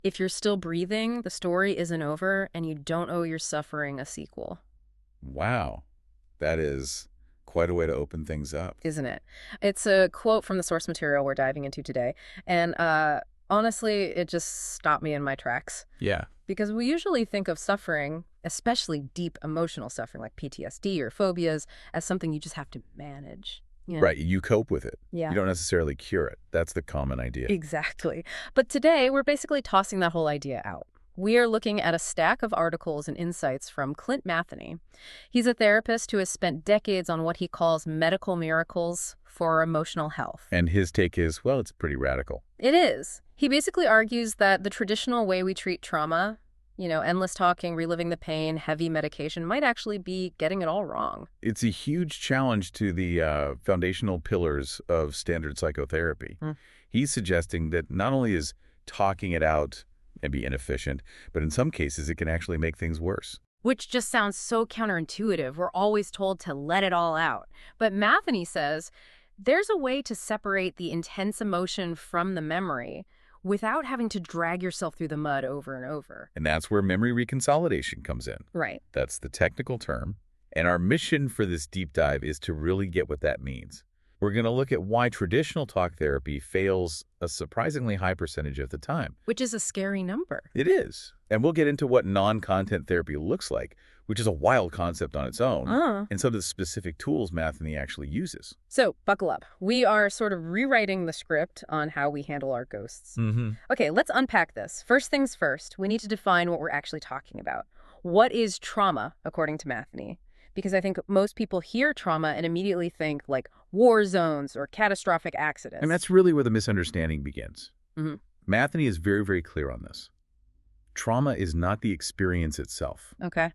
If you're still breathing, the story isn't over, and you don't owe your suffering a sequel. Wow. That is quite a way to open things up. Isn't it? It's a quote from the source material we're diving into today. And honestly, it just stopped me in my tracks. Yeah. Because we usually think of suffering, especially deep emotional suffering like PTSD or phobias, as something you just have to manage. You know? Right. You cope with it. Yeah. You don't necessarily cure it. That's the common idea. Exactly. But today, we're basically tossing that whole idea out. We are looking at a stack of articles and insights from Clint Matheny. He's a therapist who has spent decades on what he calls medical miracles for emotional health. And his take is, well, it's pretty radical. It is. He basically argues that the traditional way we treat trauma, endless talking, reliving the pain, heavy medication, might actually be getting it all wrong. It's a huge challenge to the foundational pillars of standard psychotherapy. He's suggesting that not only is talking it out and be inefficient, but in some cases it can actually make things worse. Which just sounds so counterintuitive. We're always told to let it all out. But Matheny says there's a way to separate the intense emotion from the memory without having to drag yourself through the mud over and over. And that's where memory reconsolidation comes in. Right. That's the technical term. And our mission for this deep dive is to really get what that means. We're going to look at why traditional talk therapy fails a surprisingly high percentage of the time. Which is a scary number. It is. And we'll get into what non-content therapy looks like, which is a wild concept on its own, and some of the specific tools Matheny actually uses. So, buckle up. We are sort of rewriting the script on how we handle our ghosts. Okay, let's unpack this. First things first, we need to define what we're actually talking about. What is trauma, according to Matheny? Because I think most people hear trauma and immediately think like war zones or catastrophic accidents. And that's really where the misunderstanding begins. Matheny is very, very clear on this. Trauma is not the experience itself. Okay.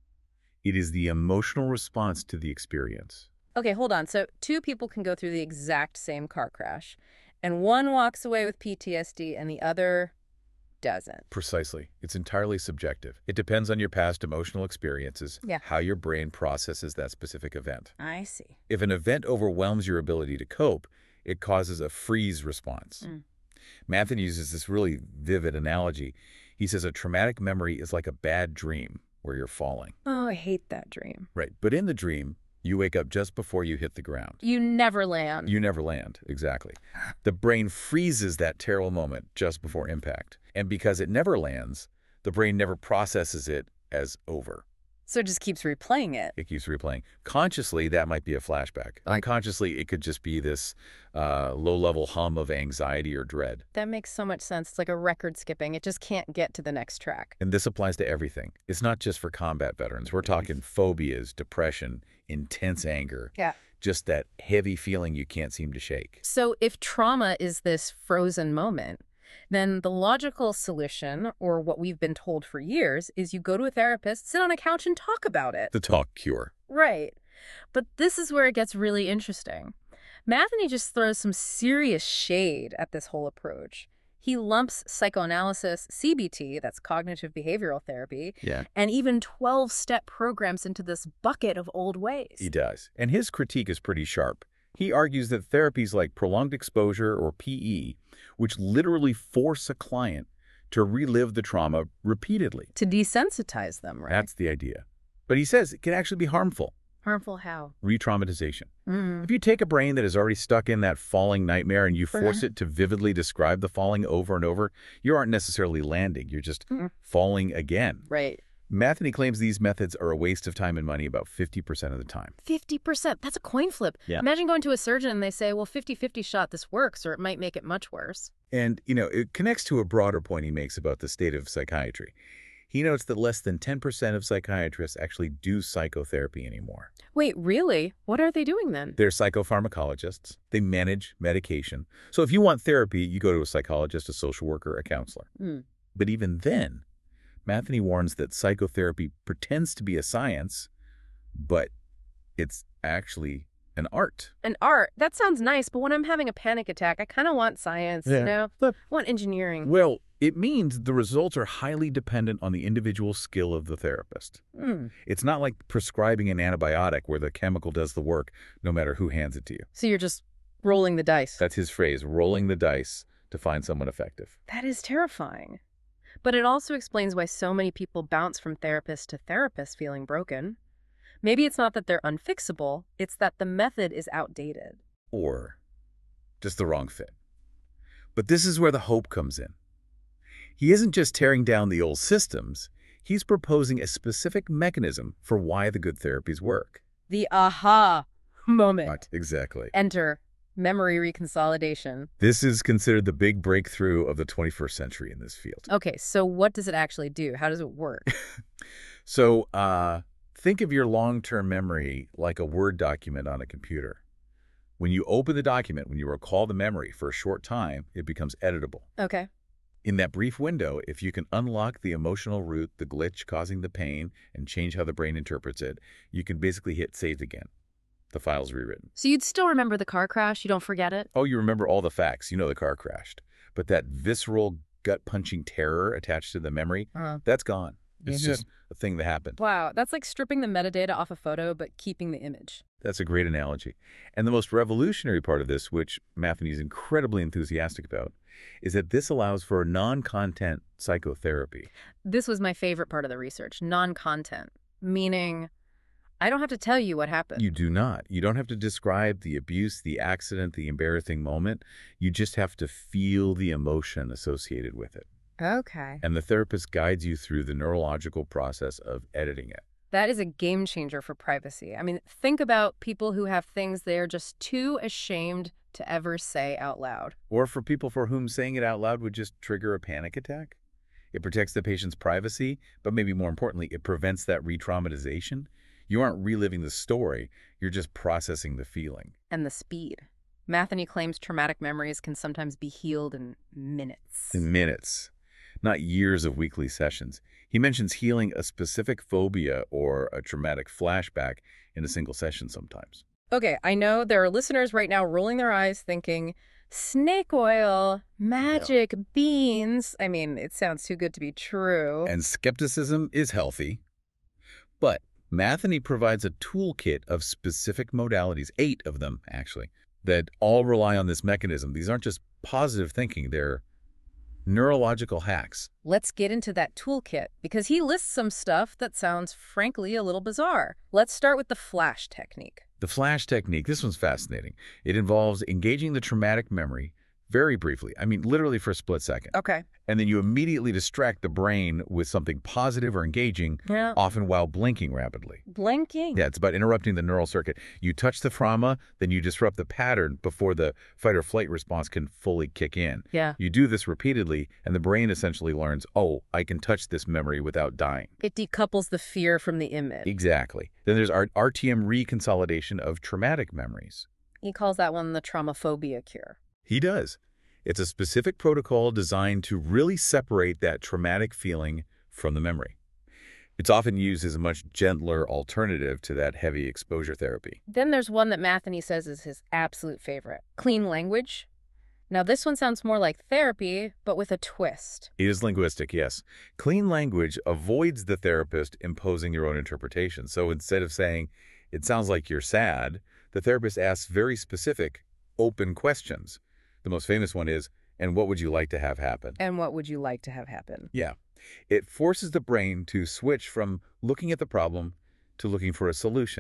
It is the emotional response to the experience. Okay, hold on. So two people can go through the exact same car crash, and one walks away with PTSD and the other doesn't. Precisely. It's entirely subjective. It depends on your past emotional experiences, how your brain processes that specific event. I see. If an event overwhelms your ability to cope, it causes a freeze response. Matheny uses this really vivid analogy. He says a traumatic memory is like a bad dream where you're falling. Oh, I hate that dream. Right. But in the dream, you wake up just before you hit the ground. You never land. You never land. Exactly. The brain freezes that terrible moment just before impact. And because it never lands, the brain never processes it as over. So it just keeps replaying it. It keeps replaying. Consciously, that might be a flashback. Unconsciously, it could just be this low-level hum of anxiety or dread. That makes so much sense. It's like a record skipping. It just can't get to the next track. And this applies to everything. It's not just for combat veterans. We're talking phobias, depression, intense anger. Yeah. Just that heavy feeling you can't seem to shake. So if trauma is this frozen moment, then the logical solution, or what we've been told for years, is you go to a therapist, sit on a couch, and talk about it. The talk cure. Right. But this is where it gets really interesting. Matheny just throws some serious shade at this whole approach. He lumps psychoanalysis, CBT, that's cognitive behavioral therapy, and even 12-step programs into this bucket of old ways. He does. And his critique is pretty sharp. He argues that therapies like prolonged exposure or PE, which literally force a client to relive the trauma repeatedly. To desensitize them, right? That's the idea. But he says it can actually be harmful. Harmful how? Re-traumatization. If you take a brain that is already stuck in that falling nightmare and you force it to vividly describe the falling over and over, you aren't necessarily landing. You're just falling again. Right. Matheny claims these methods are a waste of time and money about 50% of the time. 50%? That's a coin flip. Yeah. Imagine going to a surgeon and they say, well, 50-50 shot this works, or it might make it much worse. And, it connects to a broader point he makes about the state of psychiatry. He notes that less than 10% of psychiatrists actually do psychotherapy anymore. Wait, really? What are they doing then? They're psychopharmacologists. They manage medication. So if you want therapy, you go to a psychologist, a social worker, a counselor. But even then, Matheny warns that psychotherapy pretends to be a science, but it's actually an art. An art? That sounds nice, but when I'm having a panic attack, I kind of want science, I want engineering. Well, it means the results are highly dependent on the individual skill of the therapist. It's not like prescribing an antibiotic where the chemical does the work no matter who hands it to you. So you're just rolling the dice. That's his phrase, rolling the dice to find someone effective. That is terrifying. But it also explains why so many people bounce from therapist to therapist feeling broken. Maybe it's not that they're unfixable, it's that the method is outdated. Or just the wrong fit. But this is where the hope comes in. He isn't just tearing down the old systems, he's proposing a specific mechanism for why the good therapies work. The aha moment. Right, exactly. Enter memory reconsolidation. This is considered the big breakthrough of the 21st century in this field. Okay, so what does it actually do? How does it work? So think of your long-term memory like a Word document on a computer. When you open the document, when you recall the memory for a short time, it becomes editable. Okay. In that brief window, if you can unlock the emotional root, the glitch causing the pain, and change how the brain interprets it, you can basically hit save again. The file's rewritten. So you'd still remember the car crash? You don't forget it? Oh, you remember all the facts. You know the car crashed. But that visceral, gut-punching terror attached to the memory, that's gone. It's just a thing that happened. Wow, that's like stripping the metadata off a photo but keeping the image. That's a great analogy. And the most revolutionary part of this, which Matheny is incredibly enthusiastic about, is that this allows for non-content psychotherapy. This was my favorite part of the research, non-content, meaning I don't have to tell you what happened. You do not. You don't have to describe the abuse, the accident, the embarrassing moment. You just have to feel the emotion associated with it. Okay. And the therapist guides you through the neurological process of editing it. That is a game changer for privacy. I mean, think about people who have things they're just too ashamed to ever say out loud. Or for people for whom saying it out loud would just trigger a panic attack. It protects the patient's privacy, but maybe more importantly, it prevents that re-traumatization. You aren't reliving the story, you're just processing the feeling. And the speed. Matheny claims traumatic memories can sometimes be healed in minutes. In minutes, not years of weekly sessions. He mentions healing a specific phobia or a traumatic flashback in a single session sometimes. Okay, I know there are listeners right now rolling their eyes thinking, snake oil, magic beans. I mean, it sounds too good to be true. And skepticism is healthy. But Matheny provides a toolkit of specific modalities, 8 of them actually, that all rely on this mechanism. These aren't just positive thinking, they're neurological hacks. Let's get into that toolkit, because he lists some stuff that sounds frankly a little bizarre. Let's start with the flash technique. The flash technique, this one's fascinating. It involves engaging the traumatic memory very briefly. I mean, literally for a split second. Okay. And then you immediately distract the brain with something positive or engaging, often while blinking rapidly. Blinking? Yeah, it's about interrupting the neural circuit. You touch the trauma, then you disrupt the pattern before the fight or flight response can fully kick in. Yeah. You do this repeatedly, and the brain essentially learns, oh, I can touch this memory without dying. It decouples the fear from the image. Exactly. Then there's our RTM reconsolidation of traumatic memories. He calls that one the traumaphobia cure. He does. It's a specific protocol designed to really separate that traumatic feeling from the memory. It's often used as a much gentler alternative to that heavy exposure therapy. Then there's one that Matheny says is his absolute favorite, clean language. Now this one sounds more like therapy, but with a twist. It is linguistic, yes. Clean language avoids the therapist imposing your own interpretation. So instead of saying, it sounds like you're sad, the therapist asks very specific, open questions. The most famous one is, and what would you like to have happen? And what would you like to have happen? Yeah. It forces the brain to switch from looking at the problem to looking for a solution.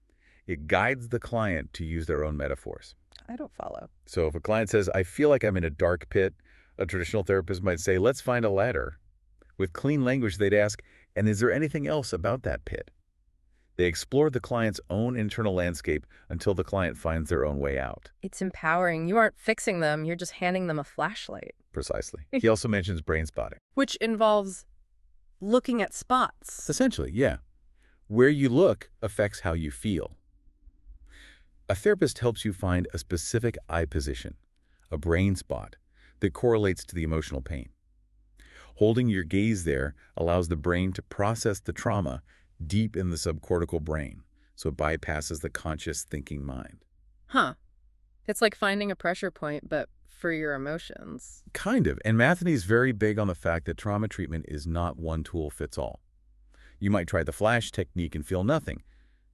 It guides the client to use their own metaphors. I don't follow. So if a client says, I feel like I'm in a dark pit, a traditional therapist might say, let's find a ladder. With clean language, they'd ask, and is there anything else about that pit? They explore the client's own internal landscape until the client finds their own way out. It's empowering. You aren't fixing them. You're just handing them a flashlight. Precisely. He also mentions brain spotting. Which involves looking at spots. Essentially, yeah. Where you look affects how you feel. A therapist helps you find a specific eye position, a brain spot, that correlates to the emotional pain. Holding your gaze there allows the brain to process the trauma deep in the subcortical brain, so it bypasses the conscious thinking mind. Huh. It's like finding a pressure point, but for your emotions. Kind of. And Matheny's very big on the fact that trauma treatment is not one tool fits all. You might try the flash technique and feel nothing.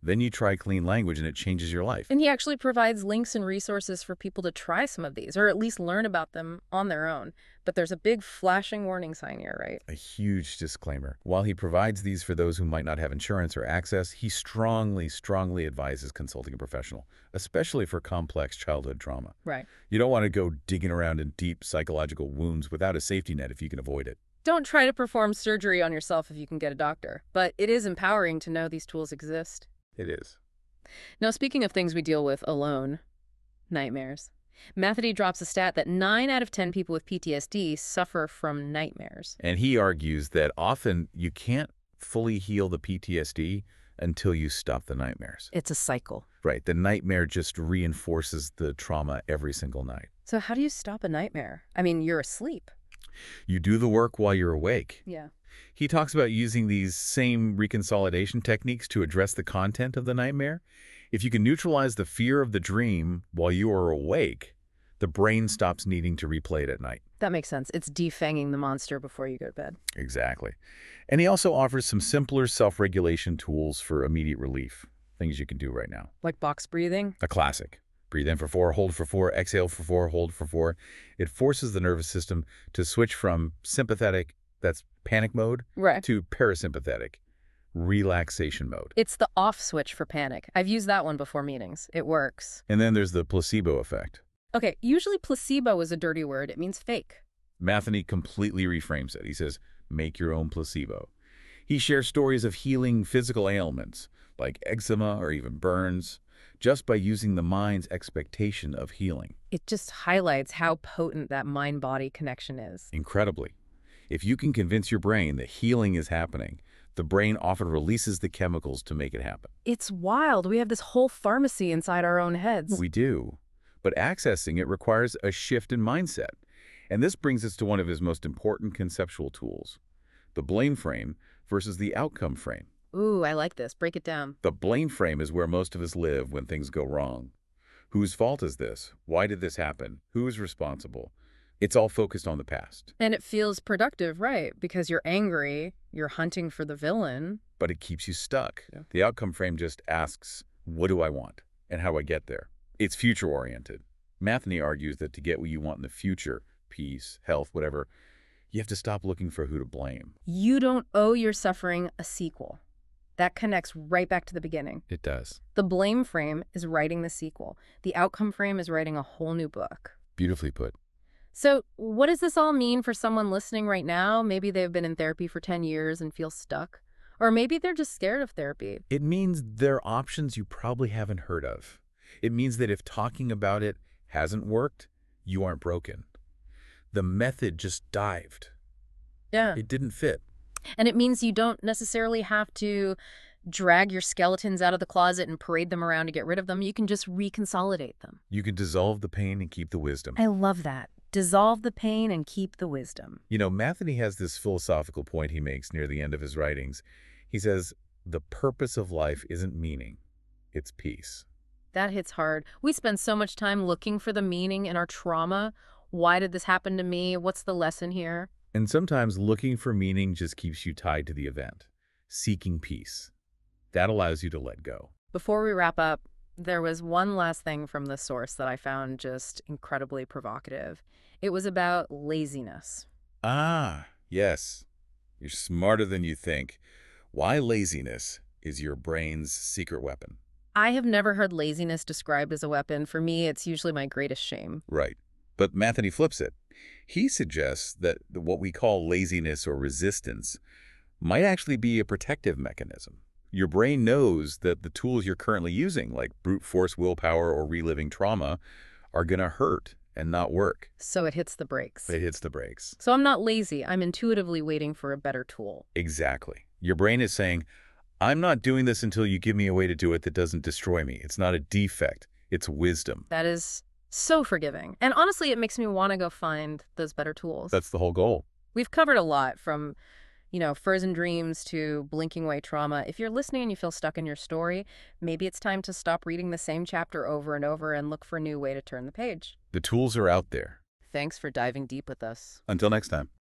Then you try clean language and it changes your life. And he actually provides links and resources for people to try some of these, or at least learn about them on their own. But there's a big flashing warning sign here, right? A huge disclaimer. While he provides these for those who might not have insurance or access, he strongly advises consulting a professional, especially for complex childhood trauma. Right. You don't want to go digging around in deep psychological wounds without a safety net if you can avoid it. Don't try to perform surgery on yourself if you can get a doctor. But it is empowering to know these tools exist. It is. Now, speaking of things we deal with alone, nightmares. Matheny drops a stat that 9 out of 10 people with PTSD suffer from nightmares. And he argues that often you can't fully heal the PTSD until you stop the nightmares. It's a cycle. Right. The nightmare just reinforces the trauma every single night. So how do you stop a nightmare? I mean, you're asleep. You do the work while you're awake. Yeah. He talks about using these same reconsolidation techniques to address the content of the nightmare. If you can neutralize the fear of the dream while you are awake, the brain stops needing to replay it at night. That makes sense. It's defanging the monster before you go to bed. Exactly. And he also offers some simpler self-regulation tools for immediate relief, things you can do right now. Like box breathing? A classic. Breathe in for 4, hold for 4, exhale for 4, hold for 4. It forces the nervous system to switch from sympathetic, that's panic mode, right, to parasympathetic, relaxation mode. It's the off switch for panic. I've used that one before meetings. It works. And then there's the placebo effect. Okay, usually placebo is a dirty word. It means fake. Matheny completely reframes it. He says, make your own placebo. He shares stories of healing physical ailments, like eczema or even burns, just by using the mind's expectation of healing. It just highlights how potent that mind-body connection is. Incredibly. If you can convince your brain that healing is happening, the brain often releases the chemicals to make it happen. It's wild. We have this whole pharmacy inside our own heads. We do. But accessing it requires a shift in mindset. And this brings us to one of his most important conceptual tools, the blame frame versus the outcome frame. Ooh, I like this. Break it down. The blame frame is where most of us live when things go wrong. Whose fault is this? Why did this happen? Who is responsible? It's all focused on the past. And it feels productive, right? Because you're angry, you're hunting for the villain. But it keeps you stuck. Yeah. The outcome frame just asks, what do I want? And how do I get there? It's future-oriented. Matheny argues that to get what you want in the future, peace, health, whatever, you have to stop looking for who to blame. You don't owe your suffering a sequel. That connects right back to the beginning. It does. The blame frame is writing the sequel. The outcome frame is writing a whole new book. Beautifully put. So what does this all mean for someone listening right now? Maybe they've been in therapy for 10 years and feel stuck. Or maybe they're just scared of therapy. It means there are options you probably haven't heard of. It means that if talking about it hasn't worked, you aren't broken. The method just dived. Yeah. It didn't fit. And it means you don't necessarily have to drag your skeletons out of the closet and parade them around to get rid of them. You can just reconsolidate them. You can dissolve the pain and keep the wisdom. I love that. Dissolve the pain and keep the wisdom. You know, Matheny has this philosophical point he makes near the end of his writings. He says, the purpose of life isn't meaning, it's peace. That hits hard. We spend so much time looking for the meaning in our trauma. Why did this happen to me? What's the lesson here? And sometimes looking for meaning just keeps you tied to the event. Seeking peace. That allows you to let go. Before we wrap up, there was one last thing from the source that I found just incredibly provocative. It was about laziness. Ah, yes. You're smarter than you think. Why laziness is your brain's secret weapon. I have never heard laziness described as a weapon. For me, it's usually my greatest shame. Right. But Matheny flips it. He suggests that what we call laziness or resistance might actually be a protective mechanism. Your brain knows that the tools you're currently using, like brute force willpower or reliving trauma, are going to hurt and not work. So it hits the brakes. It hits the brakes. So I'm not lazy. I'm intuitively waiting for a better tool. Exactly. Your brain is saying, I'm not doing this until you give me a way to do it that doesn't destroy me. It's not a defect. It's wisdom. That is so forgiving. And honestly, it makes me want to go find those better tools. That's the whole goal. We've covered a lot from, frozen dreams to blinking away trauma. If you're listening and you feel stuck in your story, maybe it's time to stop reading the same chapter over and over and look for a new way to turn the page. The tools are out there. Thanks for diving deep with us. Until next time.